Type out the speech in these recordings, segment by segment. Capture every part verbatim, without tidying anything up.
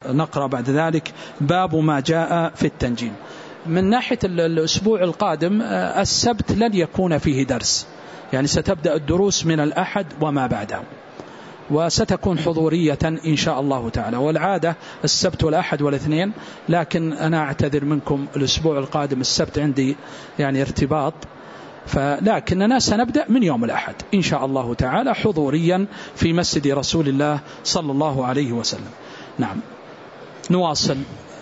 نقرأ بعد ذلك باب ما جاء في التنجيم. من ناحية الأسبوع القادم السبت لن يكون فيه درس، يعني ستبدأ الدروس من الأحد وما بعده، وستكون حضورية إن شاء الله تعالى، والعادة السبت والأحد والاثنين، لكن أنا أعتذر منكم الأسبوع القادم السبت عندي يعني ارتباط، فلكننا سنبدأ من يوم الأحد إن شاء الله تعالى حضوريا في مسجد رسول الله صلى الله عليه وسلم. نعم، نواصل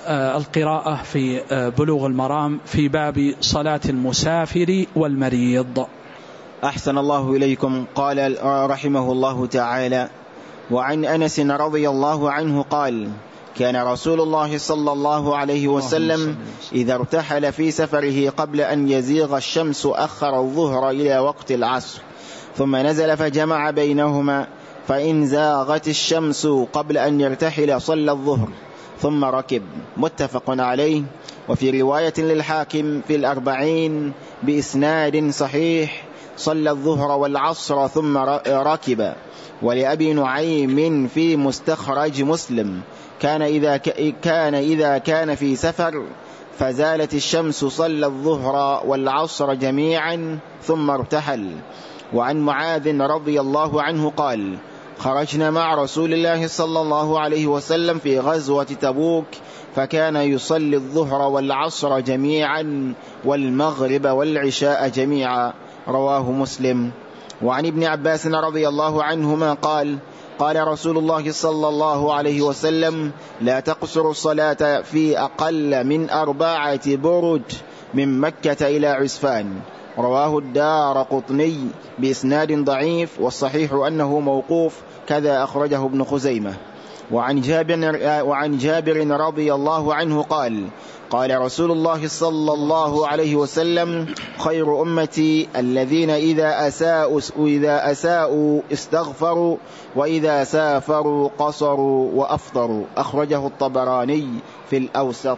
القراءة في بلوغ المرام في باب صلاة المسافر والمريض. أحسن الله إليكم. قال رحمه الله تعالى: وعن أنس رضي الله عنه قال: كان رسول الله صلى الله عليه وسلم إذا ارتحل في سفره قبل أن يزيغ الشمس أخر الظهر إلى وقت العصر، ثم نزل فجمع بينهما، فإن زاغت الشمس قبل أن يرتحل صلى الظهر ثم ركب. متفق عليه. وفي رواية للحاكم في الأربعين بإسناد صحيح: صلى الظهر والعصر ثم ركب. ولأبي نعيم في مستخرج مسلم: كان إذا كان إذا كان في سفر فزالت الشمس صلى الظهر والعصر جميعا ثم ارتحل. وعن معاذ رضي الله عنه قال: خرجنا مع رسول الله صلى الله عليه وسلم في غزوة تبوك، فكان يصلي الظهر والعصر جميعا والمغرب والعشاء جميعا. رواه مسلم. وعن ابن عباس رضي الله عنهما قال: قال رسول الله صلى الله عليه وسلم: لا تقصر الصلاة في أقل من أربعة برد من مكة إلى عسفان. رواه الدارقطني بإسناد ضعيف، والصحيح أنه موقوف، كذا أخرجه ابن خزيمة. وعن جابر, وعن جابر رضي الله عنه قال: قال رسول الله صلى الله عليه وسلم: خير أمتي الذين إذا أساءوا, إذا أساءوا استغفروا، وإذا سافروا قصروا وأفطروا. أخرجه الطبراني في الأوسط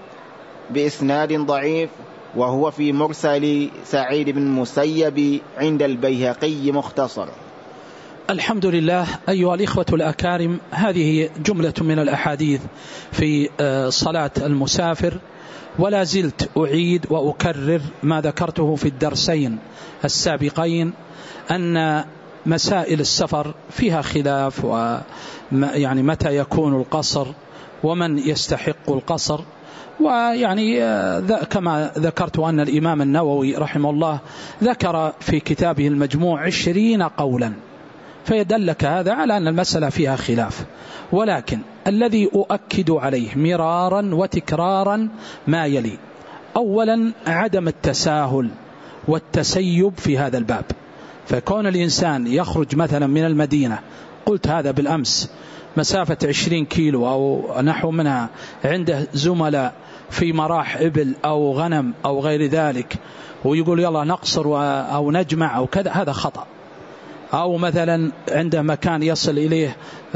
بإسناد ضعيف، وهو في مرسل سعيد بن مسيب عند البيهقي مختصر. الحمد لله. أيها الإخوة الأكارم، هذه جملة من الأحاديث في صلاة المسافر، ولا زلت أعيد وأكرر ما ذكرته في الدرسين السابقين، أن مسائل السفر فيها خلاف، ويعني متى يكون القصر ومن يستحق القصر. ويعني كما ذكرت أن الإمام النووي رحمه الله ذكر في كتابه المجموع عشرين قولا، فيدلك هذا على أن المسألة فيها خلاف. ولكن الذي أؤكد عليه مرارا وتكرارا ما يلي: أولا عدم التساهل والتسيب في هذا الباب. فكون الإنسان يخرج مثلا من المدينة، قلت هذا بالأمس، مسافة عشرين كيلو أو نحو منها، عنده زملاء في مراح إبل أو غنم أو غير ذلك، ويقول يلا نقصر أو نجمع أو كذا، هذا خطأ. أو مثلا عنده مكان يصل إليه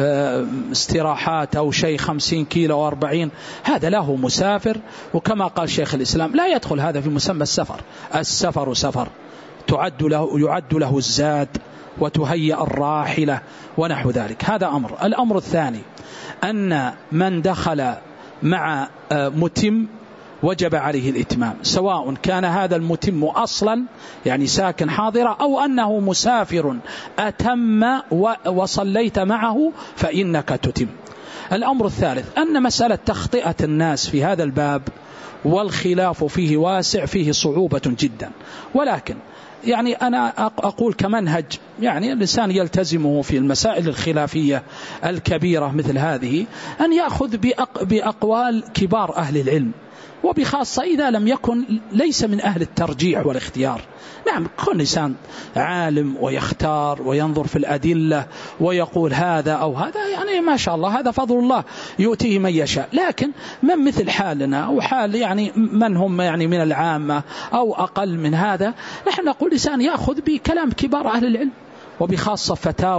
استراحات أو شيء خمسين كيلو أو أربعين، هذا له مسافر. وكما قال شيخ الإسلام: لا يدخل هذا في مسمى السفر. السفر سفر، تعد له يعد له الزاد وتهيأ الراحلة ونحو ذلك. هذا أمر. الأمر الثاني أن من دخل مع متم وجب عليه الإتمام، سواء كان هذا المتم أصلا يعني ساكن حاضرة، أو أنه مسافر أتم وصليت معه فإنك تتم. الأمر الثالث أن مسألة تخطئة الناس في هذا الباب والخلاف فيه واسع، فيه صعوبة جدا. ولكن يعني أنا أقول كمنهج يعني الإنسان يلتزمه في المسائل الخلافية الكبيرة مثل هذه، أن يأخذ بأقوال كبار أهل العلم، وبخاصة إذا لم يكن ليس من أهل الترجيح والاختيار. نعم، كل إنسان عالم ويختار وينظر في الأدلة ويقول هذا أو هذا، يعني ما شاء الله، هذا فضل الله يؤتيه من يشاء. لكن من مثل حالنا أو حال يعني من هم يعني من العامة أو أقل من هذا، نحن نقول إنسان يأخذ بكلام كبار أهل العلم، وبخاصة فتاوى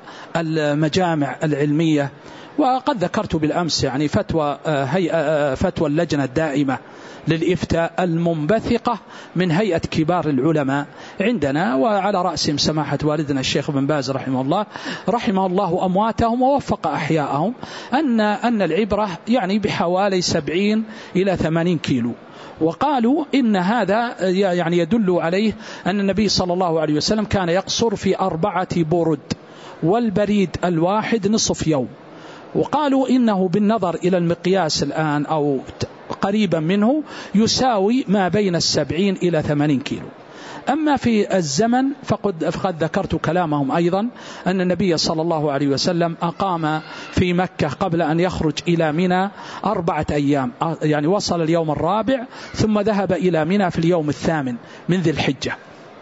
المجامع العلمية. وقد ذكرت بالأمس يعني فتوى هيئة فتوى اللجنة الدائمة للإفتاء المنبثقة من هيئة كبار العلماء عندنا، وعلى رأسهم سماحة والدنا الشيخ بن باز رحمه الله رحمه الله أمواتهم ووفق أحياءهم، أن أن العبرة يعني بحوالي سبعين إلى ثمانين كيلو. وقالوا إن هذا يعني يدل عليه أن النبي صلى الله عليه وسلم كان يقصر في أربعة برد، والبريد الواحد نصف يوم. وقالوا إنه بالنظر إلى المقياس الآن أو قريبا منه يساوي ما بين السبعين إلى ثمانين كيلو. أما في الزمن فقد, فقد ذكرت كلامهم أيضا أن النبي صلى الله عليه وسلم أقام في مكة قبل أن يخرج إلى منى أربعة أيام، يعني وصل اليوم الرابع ثم ذهب إلى منى في اليوم الثامن من ذي الحجة.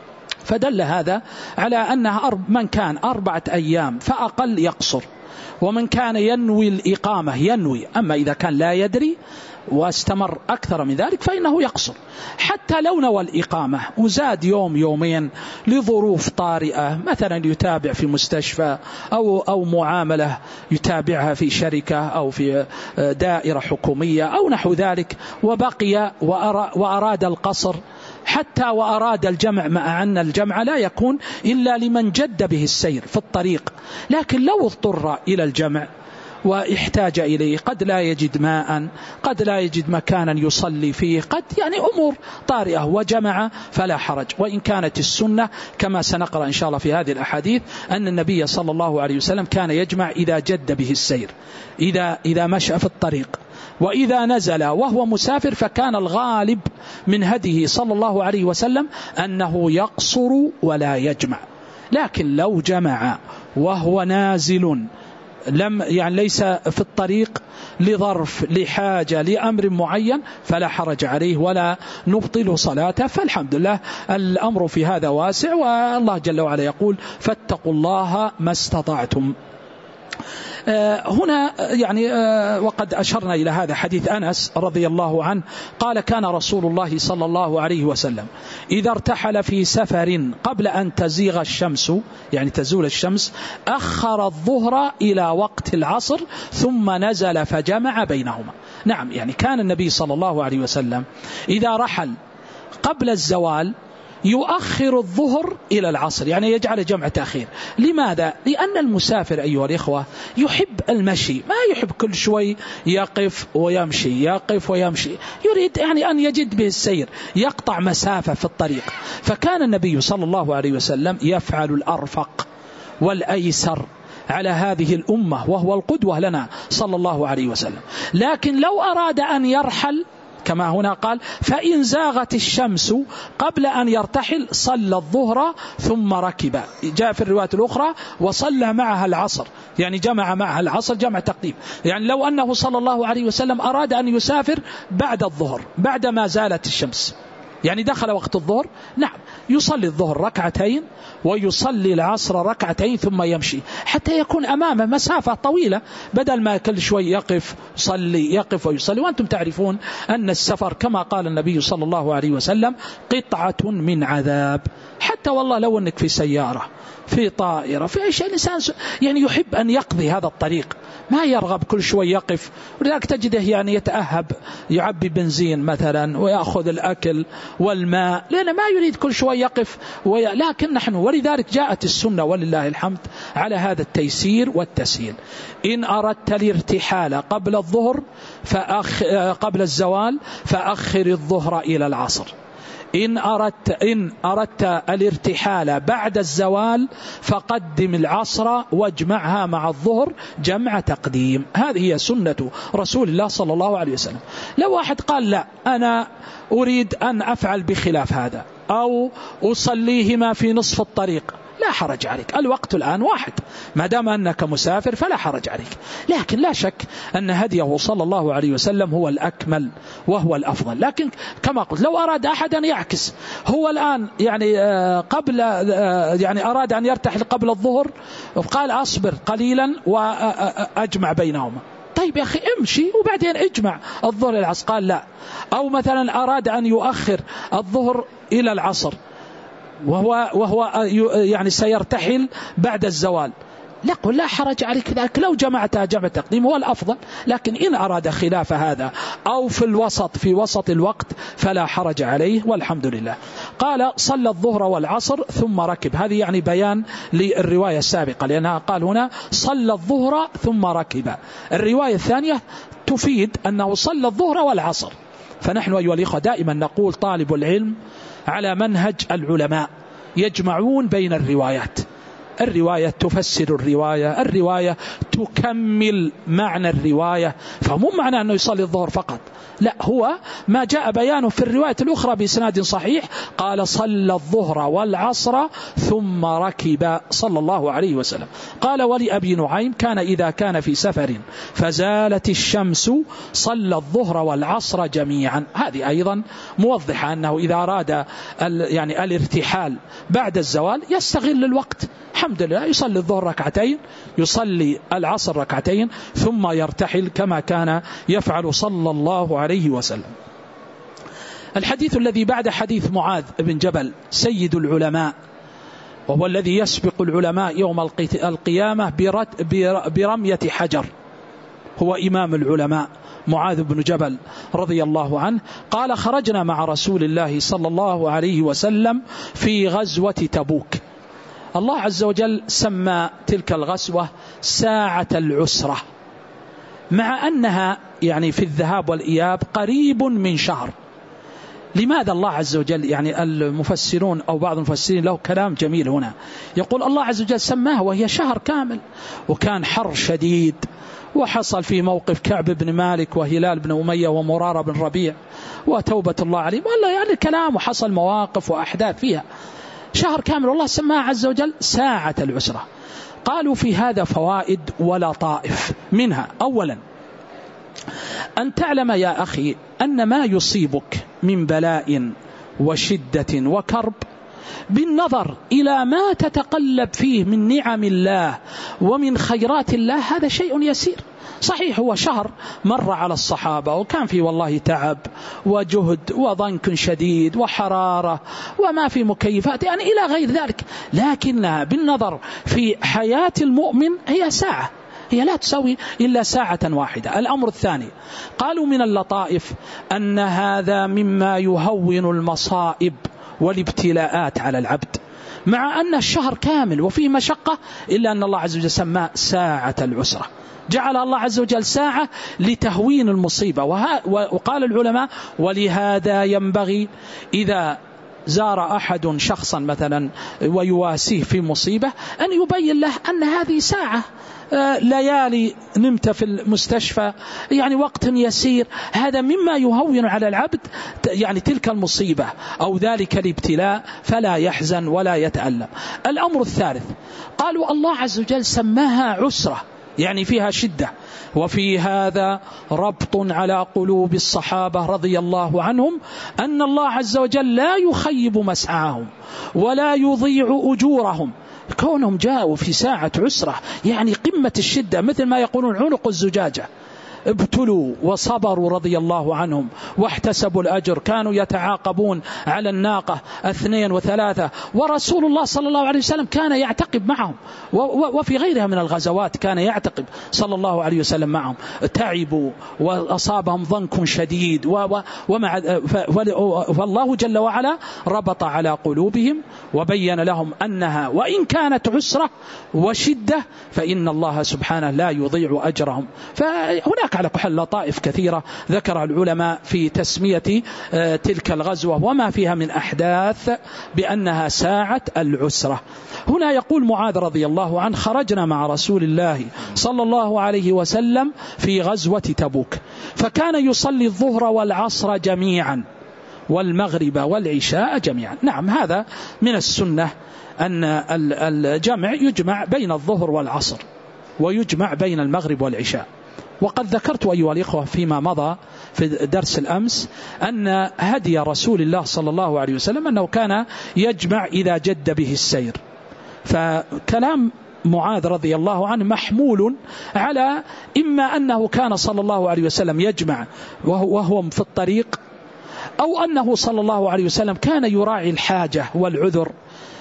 فدل هذا على أنها من كان أربعة أيام فأقل يقصر، ومن كان ينوي الإقامة ينوي. أما إذا كان لا يدري واستمر أكثر من ذلك فإنه يقصر، حتى لو نوى الإقامة وزاد يوم يومين لظروف طارئة، مثلا يتابع في مستشفى أو, أو معاملة يتابعها في شركة أو في دائرة حكومية أو نحو ذلك، وبقي وأراد القصر حتى وأراد الجمع، مع أن الجمع لا يكون إلا لمن جد به السير في الطريق. لكن لو اضطر إلى الجمع واحتاج إليه، قد لا يجد ماء، قد لا يجد مكانا يصلي فيه، قد يعني أمور طارئة وجمع فلا حرج. وإن كانت السنة كما سنقرأ إن شاء الله في هذه الأحاديث أن النبي صلى الله عليه وسلم كان يجمع إذا جد به السير، إذا, إذا مشى في الطريق. وإذا نزل وهو مسافر فكان الغالب من هديه صلى الله عليه وسلم أنه يقصر ولا يجمع. لكن لو جمع وهو نازل لم يعني ليس في الطريق لظرف لحاجة لأمر معين فلا حرج عليه ولا نبطل صلاته. فالحمد لله الأمر في هذا واسع، والله جل وعلا يقول فاتقوا الله ما استطعتم. هنا يعني وقد أشرنا إلى هذا حديث أنس رضي الله عنه قال كان رسول الله صلى الله عليه وسلم إذا ارتحل في سفر قبل أن تزيغ الشمس، يعني تزول الشمس، أخر الظهر إلى وقت العصر ثم نزل فجمع بينهما. نعم، يعني كان النبي صلى الله عليه وسلم إذا رحل قبل الزوال يؤخر الظهر إلى العصر، يعني يجعل جمع تأخير. لماذا؟ لأن المسافر أيها الإخوة يحب المشي، ما يحب كل شوي يقف ويمشي يقف ويمشي، يريد يعني أن يجد به السير، يقطع مسافة في الطريق. فكان النبي صلى الله عليه وسلم يفعل الأرفق والأيسر على هذه الأمة، وهو القدوة لنا صلى الله عليه وسلم. لكن لو أراد أن يرحل كما هنا قال فإن زاغت الشمس قبل أن يرتحل صلى الظهر ثم ركب. جاء في الرواية الأخرى وصلى معها العصر، يعني جمع معها العصر جمع تقديم. يعني لو أنه صلى الله عليه وسلم أراد أن يسافر بعد الظهر بعد ما زالت الشمس، يعني دخل وقت الظهر، نعم يصلي الظهر ركعتين ويصلي العصر ركعتين ثم يمشي حتى يكون أمامه مسافة طويلة، بدل ما كل شوي يقف يصلي يقف ويصلي. وأنتم تعرفون أن السفر كما قال النبي صلى الله عليه وسلم قطعة من عذاب. حتى والله لو أنك في سيارة في طائرة في أي شيء، الإنسان يعني يحب أن يقضي هذا الطريق، ما يرغب كل شوي يقف. ولذلك تجده يعني يتأهب يعبي بنزين مثلا ويأخذ الأكل والماء، لأنه ما يريد كل شوي يقف وي... لكن نحن ولذلك جاءت السنة ولله الحمد على هذا التيسير والتسهيل. إن أردت الارتحال قبل الظهر فأخ... قبل الزوال فأخر الظهر إلى العصر. إن أردت, إن أردت الارتحال بعد الزوال فقدم العصر واجمعها مع الظهر جمع تقديم. هذه هي سنة رسول الله صلى الله عليه وسلم. لو واحد قال لا أنا أريد أن أفعل بخلاف هذا أو أصليهما في نصف الطريق، لا حرج عليك، الوقت الآن واحد، ما دام أنك مسافر فلا حرج عليك. لكن لا شك أن هديه صلى الله عليه وسلم هو الأكمل وهو الأفضل. لكن كما قلت لو أراد أحد أن يعكس، هو الآن يعني قبل يعني أراد أن يرتحل قبل الظهر وقال أصبر قليلا وأجمع بينهما، طيب يا أخي امشي وبعدين اجمع الظهر إلى العصر، قال لا. أو مثلا أراد أن يؤخر الظهر إلى العصر وهو, وهو يعني سيرتحل بعد الزوال، نقول لا حرج عليك ذلك، لو جمعتها جمع تقديم هو الأفضل، لكن إن أراد خلاف هذا أو في الوسط في وسط الوقت فلا حرج عليه والحمد لله. قال صلى الظهر والعصر ثم ركب، هذه يعني بيان للرواية السابقة، لأنها قال هنا صلى الظهر ثم ركب. الرواية الثانية تفيد أنه صلى الظهر والعصر. فنحن أيها الإخوة دائما نقول طالب العلم على منهج العلماء يجمعون بين الروايات، الرواية تفسر الرواية، الرواية تكمل معنى الرواية، فمو معنى أنه يصلي الظهر فقط، لا، هو ما جاء بيانه في الرواية الأخرى بإسناد صحيح قال صلى الظهر والعصر ثم ركب صلى الله عليه وسلم. قال ولأبي نعيم كان إذا كان في سفر فزالت الشمس صلى الظهر والعصر جميعا. هذه أيضا موضحة أنه إذا أراد يعني الارتحال بعد الزوال يستغل الوقت، الحمد لله يصلي الظهر ركعتين، يصلي العصر ركعتين، ثم يرتحل كما كان يفعل صلى الله عليه وسلم. الحديث الذي بعد حديث معاذ بن جبل سيد العلماء، وهو الذي يسبق العلماء يوم القيامة برمية حجر، هو إمام العلماء معاذ بن جبل رضي الله عنه. قال خرجنا مع رسول الله صلى الله عليه وسلم في غزوة تبوك. الله عز وجل سمى تلك الغزوة ساعة العسرة، مع أنها يعني في الذهاب والإياب قريب من شهر. لماذا الله عز وجل يعني المفسرون أو بعض المفسرين له كلام جميل هنا، يقول الله عز وجل سماها وهي شهر كامل، وكان حر شديد، وحصل في موقف كعب بن مالك وهلال بن أمية ومرارة بن ربيع وتوبة الله عليه، والله يعني كلام، وحصل مواقف وأحداث فيها، شهر كامل، والله سماها عز وجل ساعة العسرة. قالوا في هذا فوائد ولطائف، منها أولا أن تعلم يا أخي أن ما يصيبك من بلاء وشدة وكرب بالنظر إلى ما تتقلب فيه من نعم الله ومن خيرات الله هذا شيء يسير. صحيح هو شهر مر على الصحابة وكان فيه والله تعب وجهد وضنك شديد وحرارة وما في مكيفات يعني إلى غير ذلك، لكنها بالنظر في حياة المؤمن هي ساعة، هي لا تسوي إلا ساعة واحدة. الأمر الثاني قالوا من اللطائف أن هذا مما يهون المصائب والابتلاءات على العبد، مع أن الشهر كامل وفيه مشقة، إلا أن الله عز وجل سماه ساعة العسرة، جعل الله عز وجل ساعة لتهوين المصيبة. وقال العلماء ولهذا ينبغي إذا زار أحد شخصا مثلا ويواسيه في مصيبة أن يبين له أن هذه ساعة، ليالي نمت في المستشفى، يعني وقت يسير، هذا مما يهون على العبد يعني تلك المصيبة أو ذلك الابتلاء، فلا يحزن ولا يتألم. الأمر الثالث قالوا الله عز وجل سماها عسرة، يعني فيها شدة، وفي هذا ربط على قلوب الصحابة رضي الله عنهم أن الله عز وجل لا يخيب مسعاهم ولا يضيع أجورهم، كونهم جاءوا في ساعة عسرة يعني قمة الشدة، مثل ما يقولون عنق الزجاجة، ابتلوا وصبروا رضي الله عنهم واحتسبوا الأجر، كانوا يتعاقبون على الناقة اثنين وثلاثة، ورسول الله صلى الله عليه وسلم كان يعتقب معهم، وفي غيرها من الغزوات كان يعتقب صلى الله عليه وسلم معهم، تعبوا وأصابهم ضنك شديد، ومع فالله جل وعلا ربط على قلوبهم وبين لهم أنها وإن كانت عسرة وشدة فإن الله سبحانه لا يضيع أجرهم. فهناك على كل لطائف كثيرة ذكر العلماء في تسمية تلك الغزوة وما فيها من أحداث بأنها ساعة العسرة. هنا يقول معاذ رضي الله عنه خرجنا مع رسول الله صلى الله عليه وسلم في غزوة تبوك، فكان يصلي الظهر والعصر جميعا والمغرب والعشاء جميعا. نعم هذا من السنة أن الجمع يجمع بين الظهر والعصر ويجمع بين المغرب والعشاء. وقد ذكرت أيها الإخوة فيما مضى في درس الأمس أن هدي رسول الله صلى الله عليه وسلم أنه كان يجمع إذا جد به السير، فكلام معاذ رضي الله عنه محمول على إما أنه كان صلى الله عليه وسلم يجمع وهو في الطريق، أو أنه صلى الله عليه وسلم كان يراعي الحاجة والعذر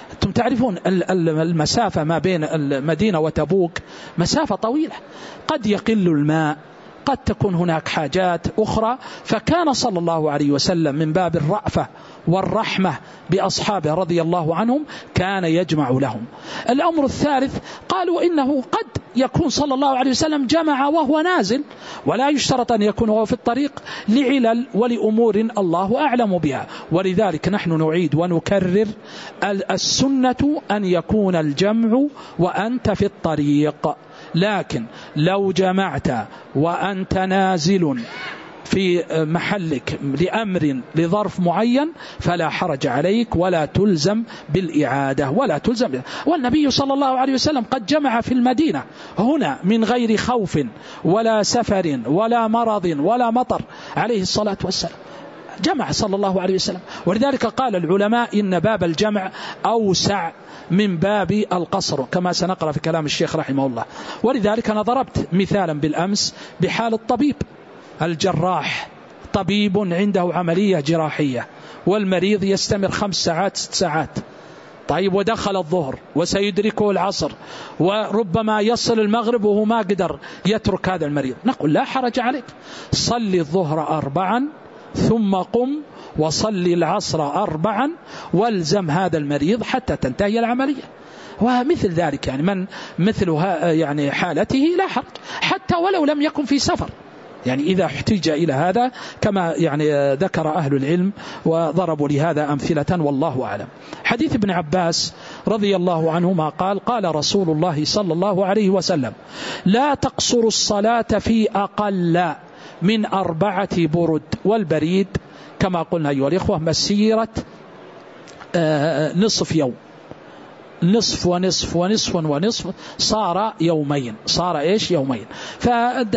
أنتم تعرفون المسافة ما بين المدينة وتبوك مسافة طويلة، قد يقل الماء، قد تكون هناك حاجات أخرى، فكان صلى الله عليه وسلم من باب الرأفة والرحمة بأصحابه رضي الله عنهم كان يجمع لهم. الأمر الثالث قالوا إنه قد يكون صلى الله عليه وسلم جمع وهو نازل، ولا يشترط أن يكون هو في الطريق لعلل ولأمور الله أعلم بها. ولذلك نحن نعيد ونكرر السنة أن يكون الجمع وأنت في الطريق، لكن لو جمعت وأنت نازل في محلك لأمر لظرف معين فلا حرج عليك ولا تلزم بالإعادة ولا تلزم بالإعادة. والنبي صلى الله عليه وسلم قد جمع في المدينة هنا من غير خوف ولا سفر ولا مرض ولا مطر عليه الصلاة والسلام، جمع صلى الله عليه وسلم. ولذلك قال العلماء إن باب الجمع أوسع من باب القصر كما سنقرأ في كلام الشيخ رحمه الله. ولذلك أنا ضربت مثالا بالأمس بحال الطبيب الجراح، طبيب عنده عملية جراحية والمريض يستمر خمس ساعات ست ساعات، طيب ودخل الظهر وسيدركه العصر وربما يصل المغرب وهو ما قدر يترك هذا المريض، نقول لا حرج عليك، صلي الظهر أربعا ثم قم وصلي العصر أربعا والزم هذا المريض حتى تنتهي العملية. ومثل ذلك يعني من مثلها يعني حالته لا حرج حتى ولو لم يكن في سفر، يعني إذا احتج إلى هذا كما يعني ذكر أهل العلم وضربوا لهذا أمثلة والله أعلم. حديث ابن عباس رضي الله عنهما قال قال رسول الله صلى الله عليه وسلم لا تقصر الصلاة في أقل من أربعة برد، والبريد كما قلنا أيها الإخوة مسيرة نصف يوم، نصف ونصف ونصف ونصف صار يومين، صار إيش يومين. ف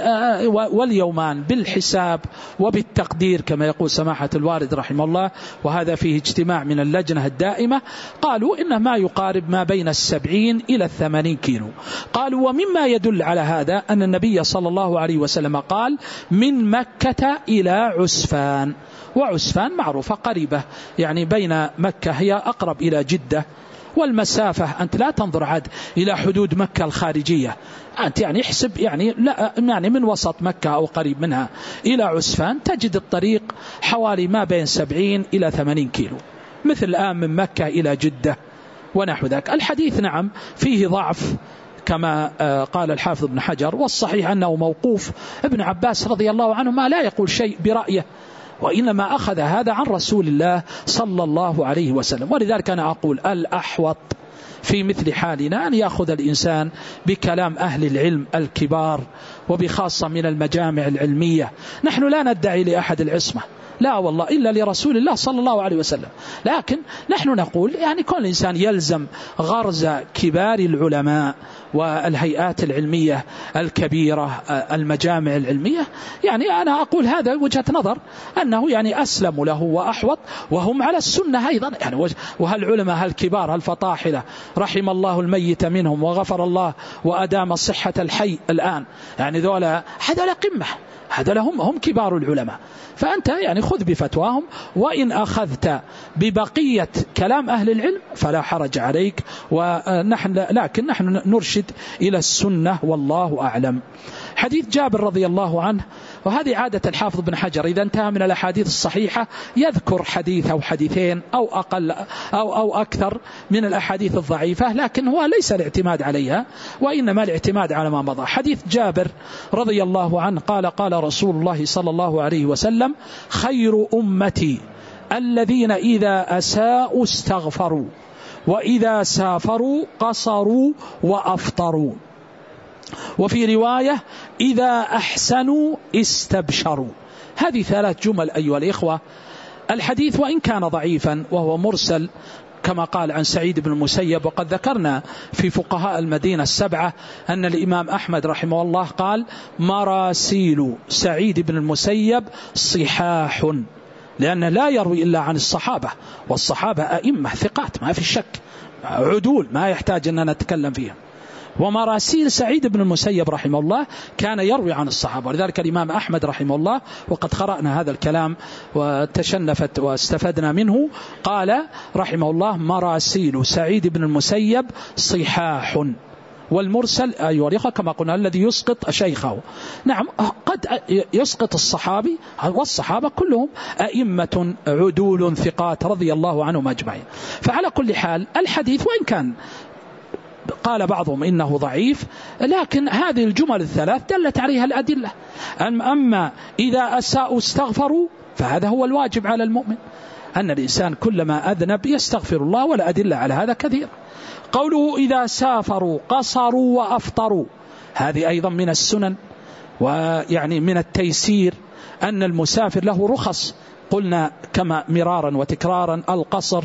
واليومان بالحساب وبالتقدير كما يقول سماحة الوالد رحمه الله، وهذا فيه اجتماع من اللجنة الدائمة، قالوا إنه ما يقارب ما بين السبعين إلى الثمانين كيلو. قالوا ومما يدل على هذا أن النبي صلى الله عليه وسلم قال من مكة إلى عسفان، وعسفان معروفة قريبة يعني بين مكة، هي أقرب إلى جدة، والمسافة أنت لا تنظر عاد إلى حدود مكة الخارجية، أنت يعني احسب يعني لا يعني من وسط مكة أو قريب منها إلى عسفان تجد الطريق حوالي ما بين سبعين إلى ثمانين كيلو، مثل الآن من مكة إلى جدة ونحو ذاك. الحديث نعم فيه ضعف كما قال الحافظ ابن حجر، والصحيح أنه موقوف. ابن عباس رضي الله عنه ما لا يقول شيء برأيه، وإنما أخذ هذا عن رسول الله صلى الله عليه وسلم. ولذلك أنا أقول الأحوط في مثل حالنا أن يأخذ الإنسان بكلام أهل العلم الكبار، وبخاصة من المجامع العلمية. نحن لا ندعي لأحد العصمة، لا والله إلا لرسول الله صلى الله عليه وسلم، لكن نحن نقول يعني كل إنسان يلزم غرز كبار العلماء والهيئات العلمية الكبيرة المجامع العلمية. يعني أنا أقول هذا وجهة نظر أنه يعني أسلم له وأحوط، وهم على السنة أيضا يعني. وهالعلماء هالكبار هالفطاحلة رحم الله الميت منهم وغفر الله وأدام صحة الحي الآن، يعني ذولا هذا قمة، هذا لهم هم كبار العلماء. فأنت يعني خذ بفتواهم، وإن أخذت ببقية كلام أهل العلم فلا حرج عليك، ونحن لكن نحن نرشد إلى السنة والله أعلم. حديث جابر رضي الله عنه، وهذه عادة الحافظ بن حجر إذا انتهى من الأحاديث الصحيحة يذكر حديث أو حديثين أو أقل أو, أو أكثر من الأحاديث الضعيفة، لكن هو ليس الاعتماد عليها وإنما الاعتماد على ما مضى. حديث جابر رضي الله عنه قال قال رسول الله صلى الله عليه وسلم خير أمتي الذين إذا أساءوا استغفروا وإذا سافروا قصروا وأفطروا، وفي رواية إذا أحسنوا استبشروا. هذه ثلاث جمل أيها الإخوة. الحديث وإن كان ضعيفا وهو مرسل كما قال عن سعيد بن المسيب، وقد ذكرنا في فقهاء المدينة السبعة أن الإمام أحمد رحمه الله قال مراسيل سعيد بن المسيب صحاح، لأنه لا يروي إلا عن الصحابة، والصحابة أئمة ثقات ما في شك، عدول ما يحتاج أن نتكلم فيهم. ومراسيل سعيد بن المسيب رحمه الله كان يروي عن الصحابة، ولذلك الإمام أحمد رحمه الله، وقد قرأنا هذا الكلام وتشنفت واستفدنا منه، قال رحمه الله: مراسيل سعيد بن المسيب صحاح، والمرسل أيها الأخوة كما قلنا الذي يسقط شيخه. نعم، قد يسقط الصحابي، والصحابة كلهم أئمة عدول ثقات رضي الله عنهم أجمعين. فعلى كل حال الحديث وإن كان قال بعضهم إنه ضعيف، لكن هذه الجمل الثلاث دلت عليها الأدلة. أما إذا أساءوا استغفروا فهذا هو الواجب على المؤمن، أن الإنسان كلما أذنب يستغفر الله، ولا أدلة على هذا كثير. قوله إذا سافروا قصروا وأفطروا، هذه أيضا من السنن، ويعني من التيسير أن المسافر له رخص، قلنا كما مرارا وتكرارا: القصر،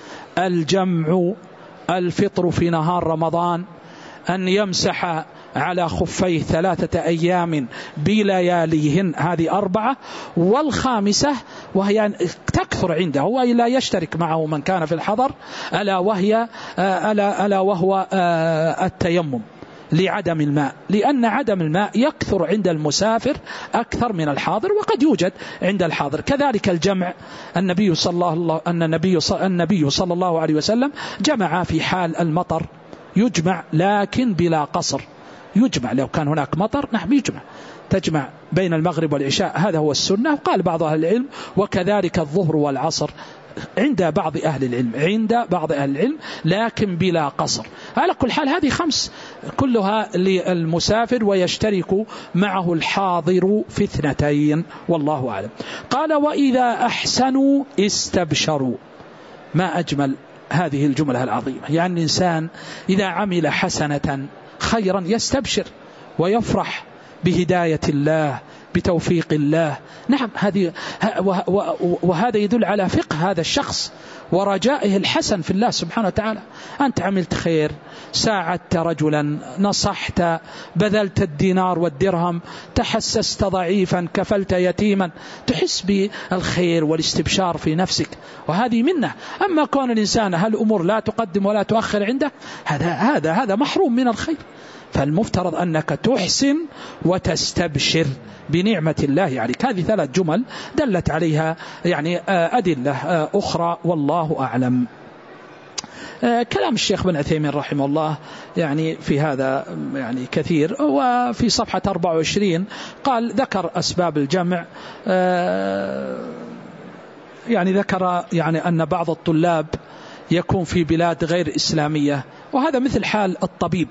الجمع، الفطر في نهار رمضان، أن يمسح على خفيه ثلاثة أيام بلياليهن، هذه أربعة. والخامسة وهي تكثر عنده وإلا يشترك معه من كان في الحضر، ألا وهي ألا, ألا وهو التيمم لعدم الماء، لأن عدم الماء يكثر عند المسافر أكثر من الحاضر، وقد يوجد عند الحاضر. كذلك الجمع، النبي صلى الله أن النبي صلى النبي صلى الله عليه وسلم جمع في حال المطر، يجمع لكن بلا قصر، يجمع لو كان هناك مطر، نعم يجمع، تجمع بين المغرب والعشاء، هذا هو السنة. قال بعض أهل العلم وكذلك الظهر والعصر عند بعض أهل العلم، عند بعض أهل العلم لكن بلا قصر. على كل حال هذه خمس كلها للمسافر، ويشترك معه الحاضر في اثنتين، والله أعلم. قال: وإذا أحسنوا استبشروا. ما أجمل هذه الجملة العظيمة، يعني الإنسان إذا عمل حسنة خيرا يستبشر ويفرح بهداية الله، بتوفيق الله. نعم، هذه وهذا يدل على فقه هذا الشخص ورجائه الحسن في الله سبحانه وتعالى. أنت عملت خير، ساعدت رجلا، نصحت، بذلت الدينار والدرهم، تحسست ضعيفا، كفلت يتيما، تحس بالخير والاستبشار في نفسك، وهذه منه. أما كون الإنسان هالأمور لا تقدم ولا تؤخر عنده، هذا هذا هذا محروم من الخير. فالمفترض أنك تحسن وتستبشر بنعمة الله عليك. هذه ثلاث جمل دلت عليها يعني أدلة أخرى، والله أعلم. كلام الشيخ بن عثيمين رحمه الله يعني في هذا يعني كثير. وفي صفحة أربعة وعشرين قال ذكر أسباب الجمع، يعني ذكر يعني أن بعض الطلاب يكون في بلاد غير إسلامية، وهذا مثل حال الطبيب.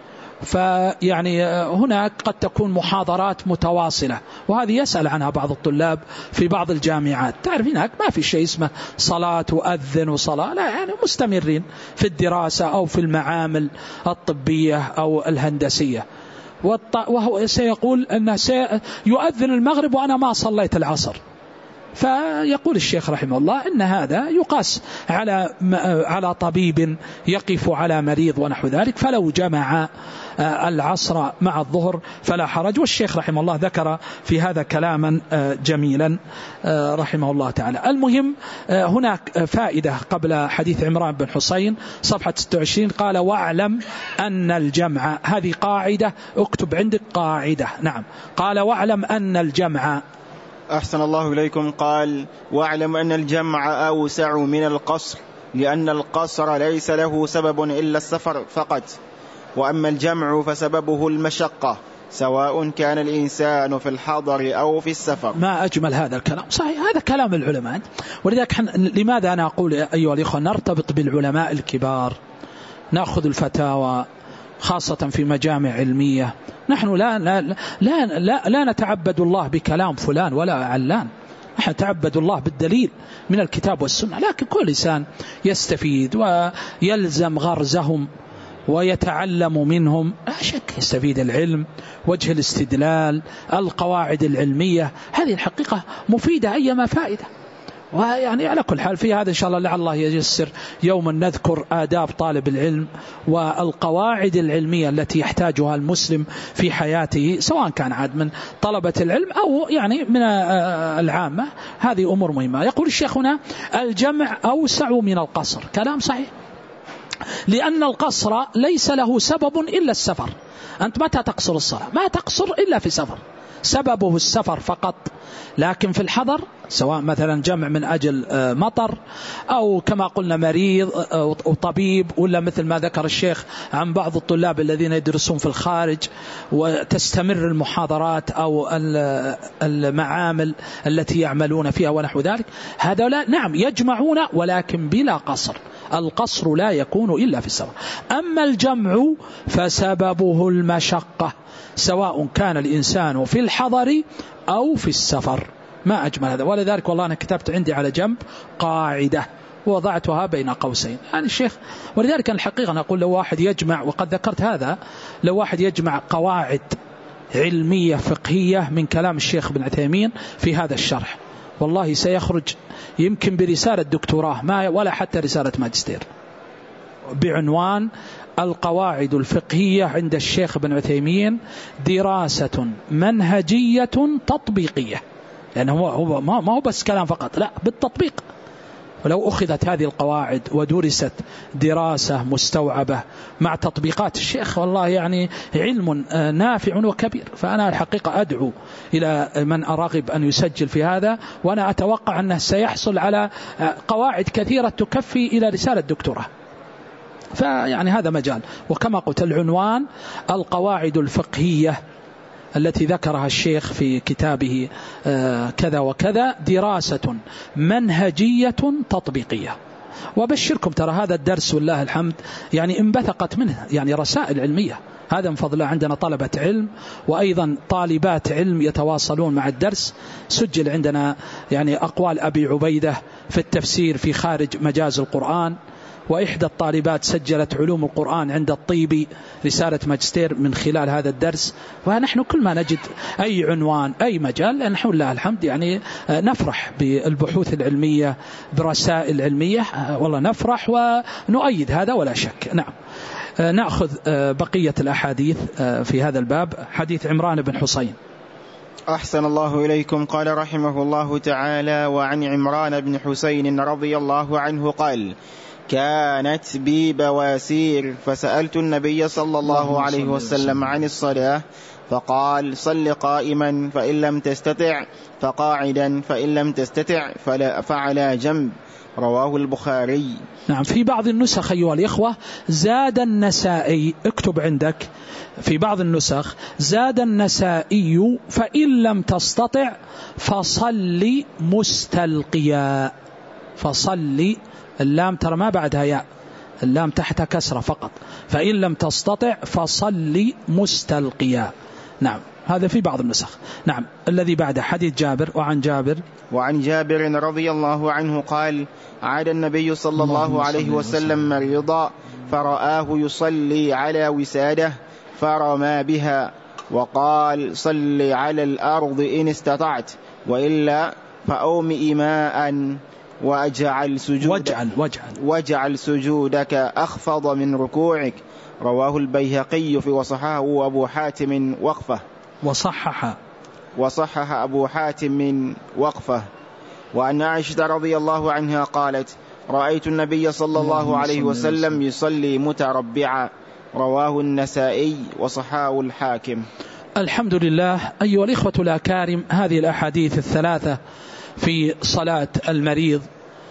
فيعني هناك قد تكون محاضرات متواصلة، وهذه يسأل عنها بعض الطلاب في بعض الجامعات. تعرف هناك ما في شيء اسمه صلاة وأذن وصلاة، لا، يعني مستمرين في الدراسة أو في المعامل الطبية أو الهندسية. وهو سيقول أنه سيؤذن المغرب وأنا ما صليت العصر. فيقول الشيخ رحمه الله إن هذا يقاس على على طبيب يقف على مريض ونحو ذلك، فلو جمع العصر مع الظهر فلا حرج. والشيخ رحمه الله ذكر في هذا كلاما جميلا رحمه الله تعالى. المهم هناك فائدة قبل حديث عمران بن حسين صفحة ستة وعشرين، قال: واعلم أن الجمع، هذه قاعدة اكتب عندك قاعدة. نعم، قال: واعلم أن الجمع. أحسن الله إليكم. قال: واعلم أن الجمع أوسع من القصر، لأن القصر ليس له سبب إلا السفر فقط، وأما الجمع فسببه المشقة، سواء كان الإنسان في الحضر أو في السفر. ما أجمل هذا الكلام، صحيح، هذا كلام العلماء. ولذلك لماذا أنا أقول أيها الإخوة نرتبط بالعلماء الكبار، نأخذ الفتاوى خاصة في مجامع علمية. نحن لا لا لا لا, لا نتعبد الله بكلام فلان ولا علان، نحن نتعبد الله بالدليل من الكتاب والسنة. لكن كل إنسان يستفيد ويلزم غرزهم ويتعلم منهم، لا شك يستفيد العلم، وجه الاستدلال، القواعد العلمية، هذه الحقيقة مفيدة أيما فائدة. ويعني على كل حال في هذا إن شاء الله لعل الله ييسر يوما نذكر آداب طالب العلم والقواعد العلمية التي يحتاجها المسلم في حياته، سواء كان عاد من طلبة العلم أو يعني من العامة. هذه أمور مهمة. يقول الشيخ هنا: الجمع أوسع من القصر. كلام صحيح، لأن القصر ليس له سبب إلا السفر. أنت متى تقصر الصلاة؟ ما تقصر إلا في سفر، سببه السفر فقط. لكن في الحضر سواء مثلا جمع من أجل مطر أو كما قلنا مريض أو طبيب، ولا مثل ما ذكر الشيخ عن بعض الطلاب الذين يدرسون في الخارج وتستمر المحاضرات أو المعامل التي يعملون فيها ونحو ذلك، هذا نعم يجمعون ولكن بلا قصر. القصر لا يكون إلا في السفر. أما الجمع فسببه المشقة، سواء كان الإنسان في الحضر أو في السفر. ما أجمل هذا. ولذلك والله أنا كتبت عندي على جنب قاعدة ووضعتها بين قوسين يعني الشيخ. ولذلك الحقيقة أنا أقول لو واحد يجمع، وقد ذكرت هذا، لو واحد يجمع قواعد علمية فقهية من كلام الشيخ بن عثيمين في هذا الشرح، والله سيخرج يمكن برسالة دكتوراه ما ولا حتى رسالة ماجستير، بعنوان القواعد الفقهية عند الشيخ بن عثيمين دراسة منهجية تطبيقية. لأنه هو, هو ما هو بس كلام فقط، لا، بالتطبيق. ولو أخذت هذه القواعد ودرست دراسة مستوعبة مع تطبيقات الشيخ، والله يعني علم نافع وكبير. فأنا الحقيقة أدعو إلى من أرغب أن يسجل في هذا، وأنا أتوقع أنه سيحصل على قواعد كثيرة تكفي إلى رسالة دكتوراه. فيعني هذا مجال. وكما قلت العنوان القواعد الفقهية التي ذكرها الشيخ في كتابه كذا وكذا دراسة منهجية تطبيقية. وبشركم ترى هذا الدرس والله الحمد يعني انبثقت منه يعني رسائل علمية. هذا من فضل عندنا طلبة علم وأيضا طالبات علم يتواصلون مع الدرس. سجل عندنا يعني أقوال أبي عبيدة في التفسير في خارج مجاز القرآن، وإحدى الطالبات سجلت علوم القرآن عند الطيبي رسالة ماجستير من خلال هذا الدرس. ونحن كل ما نجد أي عنوان أي مجال نحن لله الحمد يعني نفرح بالبحوث العلمية برسائل علمية، والله نفرح ونؤيد هذا ولا شك. نعم، نأخذ بقية الأحاديث في هذا الباب. حديث عمران بن حسين. أحسن الله إليكم. قال رحمه الله تعالى: وعن عمران بن حسين رضي الله عنه قال: كانت بي بواسير فسألت النبي صلى الله عليه وسلم عن الصلاة فقال: صل قائما فإن لم تستطع فقاعدا فإن لم تستطع فعلى جنب. رواه البخاري. نعم، في بعض النسخ أيها الإخوة زاد النسائي، اكتب عندك في بعض النسخ زاد النسائي فإن لم تستطع فصل مستلقيا. فصل، اللام ترى ما بعدها ياء، اللام تحت كسرة فقط. فإن لم تستطع فصل مستلقيا. نعم، هذا في بعض النسخ. نعم، الذي بعد حديث جابر. وعن جابر وعن جابر رضي الله عنه قال: عاد النبي صلى الله عليه وسلم مريضا فرآه يصلي على وساده فرمى بها وقال: صل على الأرض إن استطعت وإلا فأومئ ماء وأجعل سجودك واجعل, واجعل. واجعل سجودك أخفض من ركوعك. رواه البيهقي في وصححه أبو حاتم وقفه. وصحح وصحح أبو حاتم وقفه. وأن عائشة رضي الله عنها قالت: رأيت النبي صلى الله عليه وسلم يصلي متربعا. رواه النسائي وصححه الحاكم. الحمد لله. أيها الإخوة الأكارم، هذه الأحاديث الثلاثة في صلاة المريض.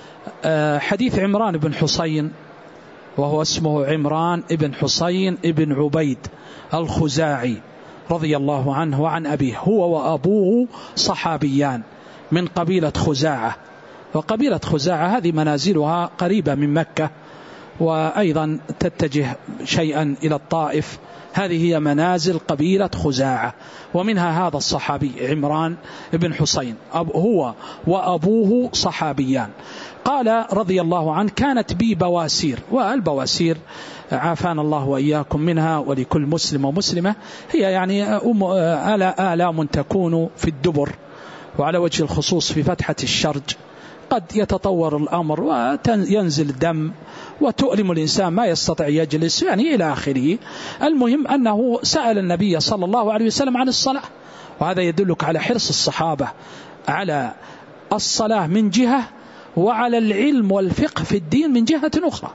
حديث عمران بن حسين، وهو اسمه عمران بن حسين بن عبيد الخزاعي رضي الله عنه وعن أبيه. هو وأبوه صحابيان من قبيلة خزاعة. وقبيلة خزاعة هذه منازلها قريبة من مكة، وأيضا تتجه شيئا إلى الطائف. هذه هي منازل قبيلة خزاعة، ومنها هذا الصحابي عمران بن حسين. هو وأبوه صحابيان. قال رضي الله عنه: كانت بي بواسير. والبواسير عافانا الله وإياكم منها ولكل مسلم ومسلمة، هي يعني آلام تكون في الدبر، وعلى وجه الخصوص في فتحة الشرج. قد يتطور الأمر وينزل دم وتؤلم الإنسان ما يستطيع يجلس يعني إلى آخره. المهم أنه سأل النبي صلى الله عليه وسلم عن الصلاة، وهذا يدلك على حرص الصحابة على الصلاة من جهة، وعلى العلم والفقه في الدين من جهة أخرى.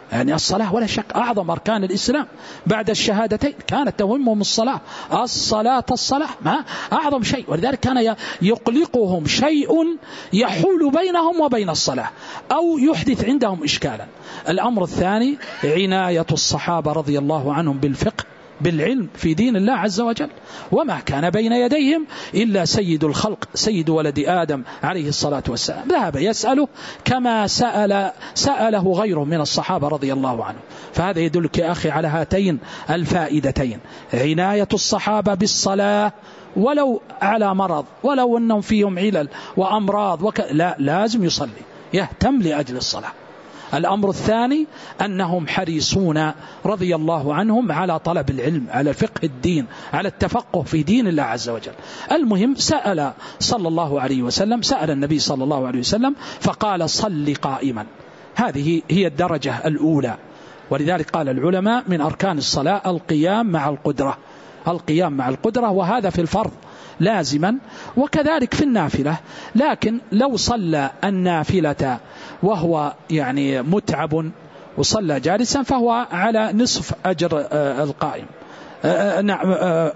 يعني الصلاة ولا شك أعظم أركان الإسلام بعد الشهادتين، كانت تهمهم الصلاة، الصلاة الصلاة ما أعظم شيء، ولذلك كان يقلقهم شيء يحول بينهم وبين الصلاة أو يحدث عندهم إشكالا. الأمر الثاني عناية الصحابة رضي الله عنهم بالفقه بالعلم في دين الله عز وجل، وما كان بين يديهم إلا سيد الخلق سيد ولد آدم عليه الصلاة والسلام ذهب يسأله كما سأل سأله غيره من الصحابة رضي الله عنهم. فهذا يدلك يا أخي على هاتين الفائدتين، عناية الصحابة بالصلاة ولو على مرض، ولو أنهم فيهم علل وأمراض وك... لا لازم يصلي، يهتم لأجل الصلاة. الأمر الثاني أنهم حريصون رضي الله عنهم على طلب العلم، على فقه الدين، على التفقه في دين الله عز وجل. المهم سأل صلى الله عليه وسلم سأل النبي صلى الله عليه وسلم فقال صل قائما، هذه هي الدرجة الأولى. ولذلك قال العلماء من أركان الصلاة القيام مع القدرة، القيام مع القدرة، وهذا في الفرض لازما وكذلك في النافلة. لكن لو صلى النافلة وهو يعني متعب وصلى جالسا فهو على نصف أجر القائم، نعم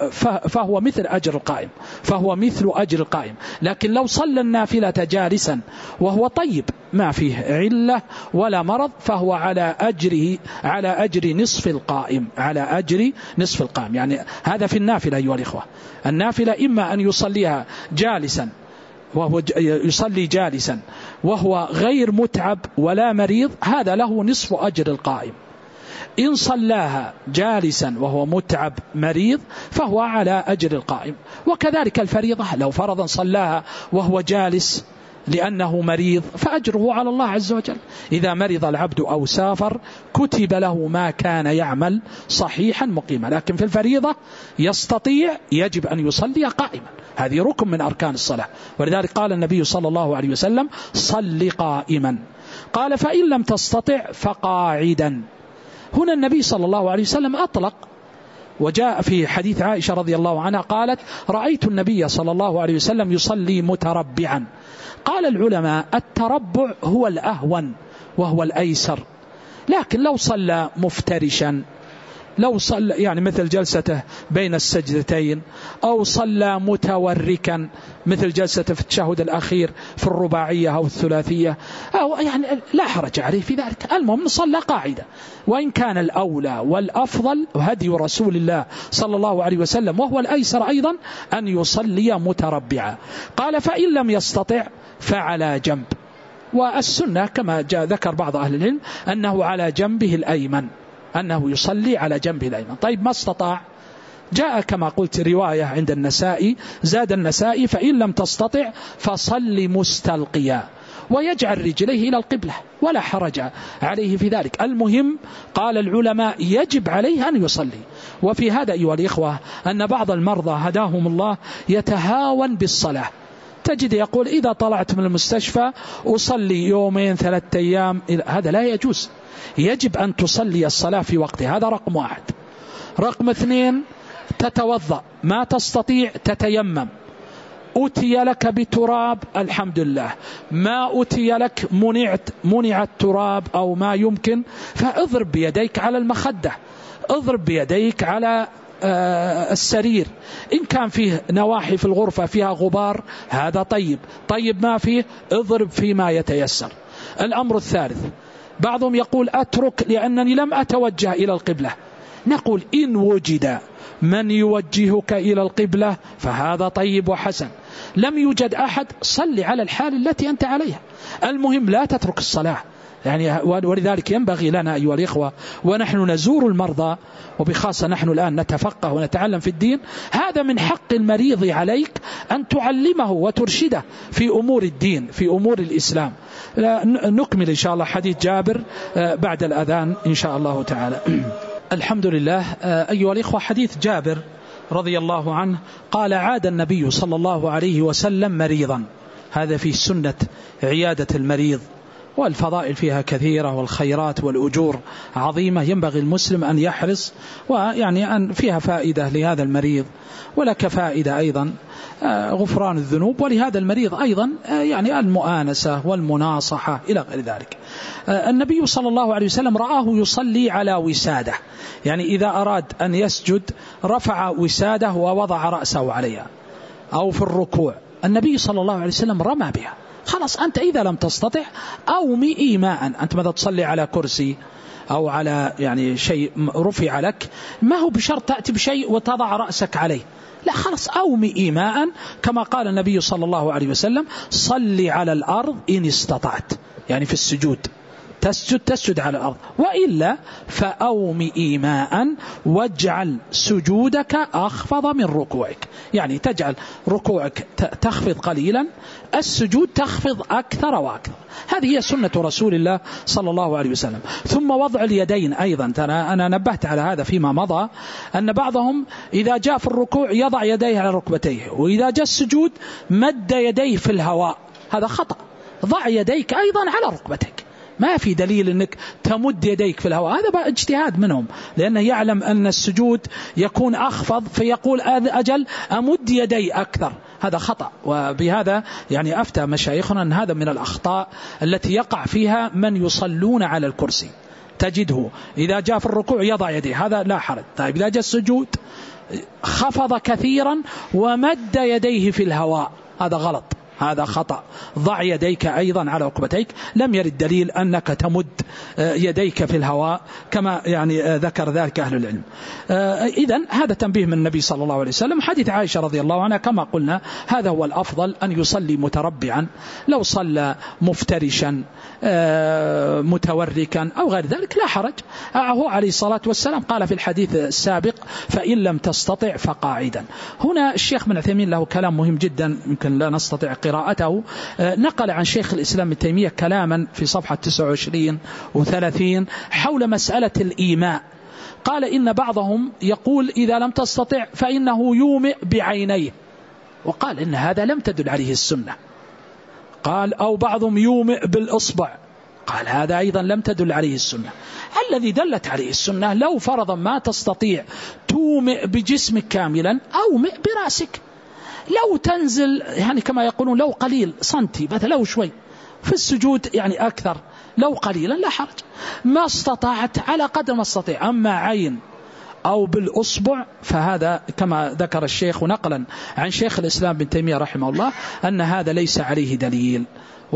فهو مثل أجر القائم، فهو مثل أجر القائم. لكن لو صلى النافلة جالسا وهو طيب ما فيه علة ولا مرض فهو على أجره على أجر نصف القائم، على أجر نصف القائم. يعني هذا في النافلة أيها الإخوة. النافلة إما أن يصليها جالسا وهو يصلي جالسا وهو غير متعب ولا مريض، هذا له نصف أجر القائم. إن صلاها جالسا وهو متعب مريض فهو على أجر القائم. وكذلك الفريضة لو فرضا صلاها وهو جالس لأنه مريض فأجره على الله عز وجل. إذا مرض العبد أو سافر كتب له ما كان يعمل صحيحا مقيما. لكن في الفريضة يستطيع يجب أن يصلي قائما، هذه ركن من أركان الصلاة. ولذلك قال النبي صلى الله عليه وسلم صل قائما. قال فإن لم تستطع فقاعدا. هنا النبي صلى الله عليه وسلم أطلق، وجاء في حديث عائشة رضي الله عنها قالت رأيت النبي صلى الله عليه وسلم يصلي متربعا. قال العلماء التربع هو الأهون وهو الأيسر، لكن لو صلى مفترشا، لو صلى يعني مثل جلسته بين السجدتين، أو صلى متوركا مثل جلسته في التشهد الأخير في الرباعية أو الثلاثية، أو يعني لا حرج عليه في ذلك. المهم صلى قاعدة. وإن كان الأولى والأفضل هدي رسول الله صلى الله عليه وسلم وهو الأيسر أيضا أن يصلي متربعا. قال فإن لم يستطع فعلى جنب. والسنة كما جاء ذكر بعض أهل العلم أنه على جنبه الأيمن، أنه يصلي على جنبه الأيمن. طيب ما استطاع، جاء كما قلت رواية عند النسائي، زاد النسائي فإن لم تستطع فصل مستلقيا، ويجعل رجليه إلى القبلة ولا حرج عليه في ذلك. المهم قال العلماء يجب عليه أن يصلي. وفي هذا أيها الإخوة أن بعض المرضى هداهم الله يتهاون بالصلاة، تجد يقول إذا طلعت من المستشفى أصلي يومين ثلاثة أيام، هذا لا يجوز. يجب أن تصلي الصلاة في وقتها، هذا رقم واحد. رقم اثنين تتوضأ، ما تستطيع تتيمم. أتي لك بتراب الحمد لله، ما أتي لك منعت منع التراب أو ما يمكن، فاضرب بيديك على المخدة، اضرب بيديك على السرير. إن كان فيه نواحي في الغرفة فيها غبار هذا طيب، طيب ما فيه اضرب فيما يتيسر. الأمر الثالث بعضهم يقول أترك لأنني لم أتوجه إلى القبلة. نقول إن وجد من يوجهك إلى القبلة فهذا طيب وحسن، لم يوجد أحد صل على الحال التي أنت عليها. المهم لا تترك الصلاة يعني. ولذلك ينبغي لنا أيها الإخوة ونحن نزور المرضى، وبخاصة نحن الآن نتفقه ونتعلم في الدين، هذا من حق المريض عليك أن تعلمه وترشده في أمور الدين، في أمور الإسلام. نكمل إن شاء الله حديث جابر بعد الأذان إن شاء الله تعالى. الحمد لله. أيها الإخوة حديث جابر رضي الله عنه قال عاد النبي صلى الله عليه وسلم مريضا. هذا في سنة عيادة المريض، والفضائل فيها كثيرة والخيرات والأجور عظيمة، ينبغي المسلم أن يحرص، ويعني أن فيها فائدة لهذا المريض ولك فائدة أيضا غفران الذنوب، ولهذا المريض أيضا يعني المؤانسة والمناصحة إلى غير ذلك. النبي صلى الله عليه وسلم رآه يصلي على وسادة، يعني إذا أراد أن يسجد رفع وسادة ووضع رأسه عليها، أو في الركوع النبي صلى الله عليه وسلم رمى بها. خلاص أنت إذا لم تستطع أومي إيماء. أنت ماذا تصلي على كرسي أو على يعني شيء رفع لك، ما هو بشرط تأتي بشيء وتضع رأسك عليه، لا خلاص أومي إيماء كما قال النبي صلى الله عليه وسلم صلي على الأرض إن استطعت، يعني في السجود تسجد تسجد على الأرض، وإلا فأومي إيماء واجعل سجودك أخفض من ركوعك، يعني تجعل ركوعك تخفض قليلا، السجود تخفض أكثر وأكثر. هذه هي سنة رسول الله صلى الله عليه وسلم. ثم وضع اليدين أيضا، أنا نبهت على هذا فيما مضى، أن بعضهم إذا جاء في الركوع يضع يديه على ركبتيه، وإذا جاء السجود مد يديه في الهواء، هذا خطأ. ضع يديك أيضا على ركبتك، ما في دليل أنك تمد يديك في الهواء، هذا بقى اجتهاد منهم، لأنه يعلم أن السجود يكون أخفض فيقول أجل أمد يدي أكثر، هذا خطأ. وبهذا يعني أفتى مشايخنا أن هذا من الأخطاء التي يقع فيها من يصلون على الكرسي، تجده إذا جاء في الركوع يضع يديه، هذا لا حرج. طيب إذا جاء السجود خفض كثيرا ومد يديه في الهواء، هذا غلط، هذا خطأ. ضع يديك أيضا على ركبتيك، لم يرد دليل أنك تمد يديك في الهواء كما يعني ذكر ذلك أهل العلم. إذن هذا تنبيه من النبي صلى الله عليه وسلم. حديث عائشة رضي الله عنها كما قلنا هذا هو الأفضل، أن يصلي متربعا، لو صلى مفترشا متوركا أو غير ذلك لا حرج. هو عليه الصلاة والسلام قال في الحديث السابق فإن لم تستطع فقاعدا. هنا الشيخ بن عثيمين له كلام مهم جدا يمكن لا نستطيع قراءته، نقل عن شيخ الإسلام ابن تيمية كلاما في صفحة تسعة وعشرين وثلاثين حول مسألة الإيماء. قال إن بعضهم يقول إذا لم تستطع فإنه يومئ بعينيه، وقال إن هذا لم تدل عليه السنة. قال أو بعضهم يومئ بالإصبع، قال هذا أيضا لم تدل عليه السنة. الذي دلت عليه السنة لو فرضا ما تستطيع تومئ بجسمك كاملا أومئ برأسك، لو تنزل يعني كما يقولون لو قليل سنتي مثلا لو شوي، في السجود يعني أكثر، لو قليلا لا حرج، ما استطاعت على قدر ما استطيع. أما عين أو بالأصبع فهذا كما ذكر الشيخ نقلا عن شيخ الإسلام بن تيمية رحمه الله أن هذا ليس عليه دليل،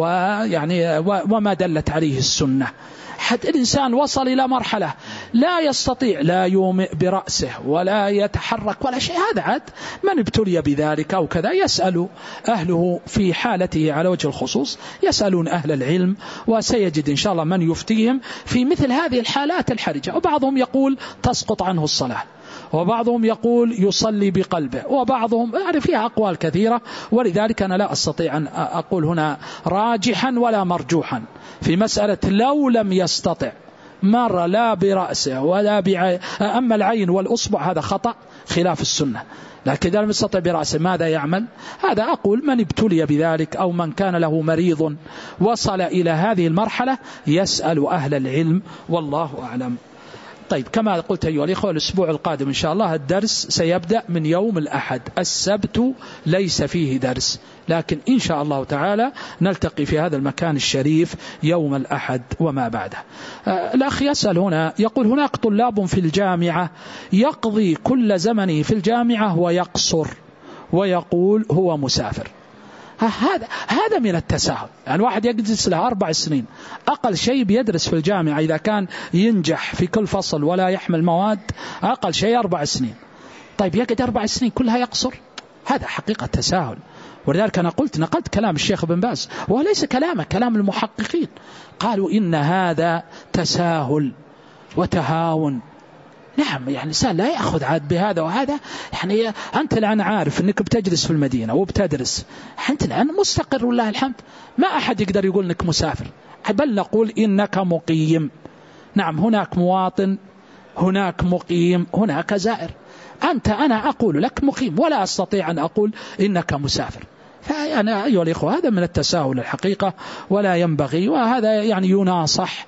ويعني وما دلت عليه السنة. حتى الإنسان وصل إلى مرحلة لا يستطيع لا يومئ برأسه ولا يتحرك ولا شيء، هذا عاد من ابتلي بذلك أو كذا يسأل أهله في حالته على وجه الخصوص، يسألون أهل العلم وسيجد إن شاء الله من يفتيهم في مثل هذه الحالات الحرجة. وبعضهم يقول تسقط عنه الصلاة، وبعضهم يقول يصلي بقلبه، وبعضهم يعني فيها أقوال كثيرة، ولذلك أنا لا أستطيع أن أقول هنا راجحا ولا مرجوحا في مسألة لو لم يستطع مرة لا برأسه ولا بعين. أما العين والأصبع هذا خطأ خلاف السنة، لكن إذا لم يستطع برأسه ماذا يعمل؟ هذا أقول من ابتلي بذلك أو من كان له مريض وصل إلى هذه المرحلة يسأل أهل العلم، والله أعلم. طيب كما قلت أيها الإخوة الأسبوع القادم إن شاء الله الدرس سيبدأ من يوم الأحد، السبت ليس فيه درس، لكن إن شاء الله تعالى نلتقي في هذا المكان الشريف يوم الأحد وما بعده. آه الأخ يسأل هنا يقول هناك طلاب في الجامعة يقضي كل زمنه في الجامعة ويقصر ويقول هو مسافر. هذا هذا من التساهل، يعني واحد يجلس له أربع سنين أقل شيء بيدرس في الجامعة إذا كان ينجح في كل فصل ولا يحمل مواد أقل شيء أربع سنين. طيب يقعد أربع سنين كلها يقصر، هذا حقيقة تساهل. ولذلك أنا قلت نقلت كلام الشيخ بن باز وليس كلامه، كلام المحققين، قالوا إن هذا تساهل وتهاون. نعم يعني الإنسان لا يأخذ عاد بهذا وهذا، يعني أنت الآن عارف أنك بتجلس في المدينة وبتدرس، أنت الآن مستقر والله الحمد، ما أحد يقدر يقول أنك مسافر، بل نقول إنك مقيم. نعم هناك مواطن، هناك مقيم، هناك زائر. أنت أنا أقول لك مقيم ولا أستطيع أن أقول إنك مسافر. فأنا أيها الإخوة هذا من التساهل الحقيقة ولا ينبغي، وهذا يعني يناصح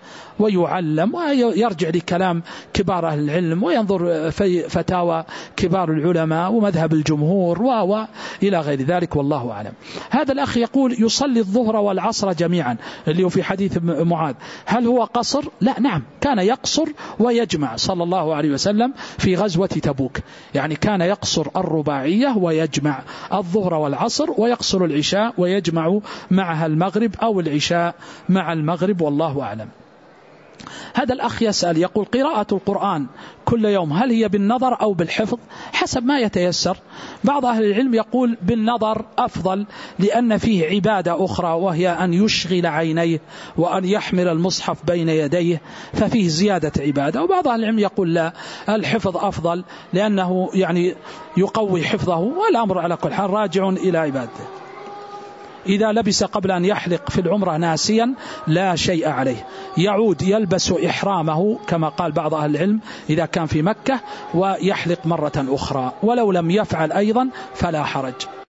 ويعلم ويرجع لكلام كبار أهل العلم وينظر في فتاوى كبار العلماء ومذهب الجمهور وإلى غير ذلك، والله أعلم. هذا الأخ يقول يصلي الظهر والعصر جميعا اللي هو في حديث معاذ، هل هو قصر؟ لا، نعم، كان يقصر ويجمع صلى الله عليه وسلم في غزوة تبوك، يعني كان يقصر الرباعية ويجمع الظهر والعصر، ويقصر العشاء ويجمع معها المغرب أو العشاء مع المغرب، والله أعلم. هذا الأخ يسأل يقول قراءة القرآن كل يوم هل هي بالنظر أو بالحفظ؟ حسب ما يتيسر. بعض أهل العلم يقول بالنظر أفضل، لأن فيه عبادة أخرى وهي أن يشغل عينيه وأن يحمل المصحف بين يديه، ففيه زيادة عبادة. وبعض أهل العلم يقول لا، الحفظ أفضل لأنه يعني يقوي حفظه، والأمر على كل حال راجع إلى عبادته. إذا لبس قبل أن يحلق في العمرة ناسيا لا شيء عليه، يعود يلبس إحرامه كما قال بعض أهل العلم إذا كان في مكة ويحلق مرة أخرى، ولو لم يفعل أيضا فلا حرج.